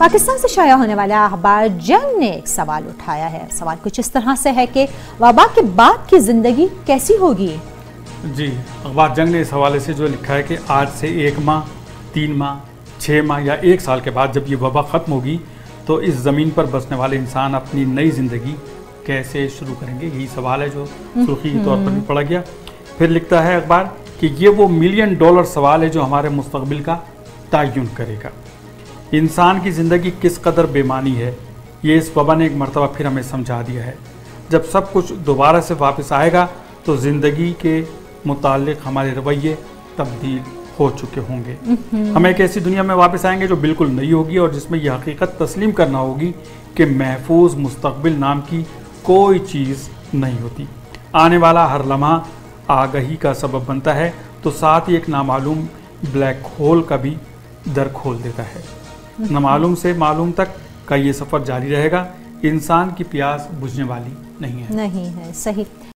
پاکستان سے شائع ہونے والا اخبار جنگ نے ایک سوال اٹھایا ہے. سوال کچھ اس طرح سے ہے کہ وبا کے بعد کی زندگی کیسی ہوگی؟ جی، اخبار جنگ نے اس حوالے سے جو لکھا ہے کہ آج سے 1 ماہ، 3 ماہ، 6 ماہ یا 1 سال کے بعد جب یہ وبا ختم ہوگی تو اس زمین پر بسنے والے انسان اپنی نئی زندگی کیسے شروع کریں گے. یہی سوال ہے جو سرخی کے طور پر بھی پڑھا گیا. پھر لکھتا ہے اخبار کہ یہ وہ $1 ملین سوال ہے جو ہمارے مستقبل کا تعین کرے گا. انسان کی زندگی کس قدر بے معنی ہے یہ اس وبا نے ایک مرتبہ پھر ہمیں سمجھا دیا ہے. جب سب کچھ دوبارہ سے واپس آئے گا تو زندگی کے متعلق ہمارے رویے تبدیل ہو چکے ہوں گے. ہم ایک ایسی دنیا میں واپس آئیں گے جو بالکل نئی ہوگی اور جس میں یہ حقیقت تسلیم کرنا ہوگی کہ محفوظ مستقبل نام کی کوئی چیز نہیں ہوتی. آنے والا ہر لمحہ آگہی کا سبب بنتا ہے تو ساتھ ہی ایک نامعلوم بلیک ہول کا بھی در کھول دیتا ہے. نامعلوم سے معلوم تک کا یہ سفر جاری رہے گا. انسان کی پیاس بجھنے والی نہیں ہے. صحیح.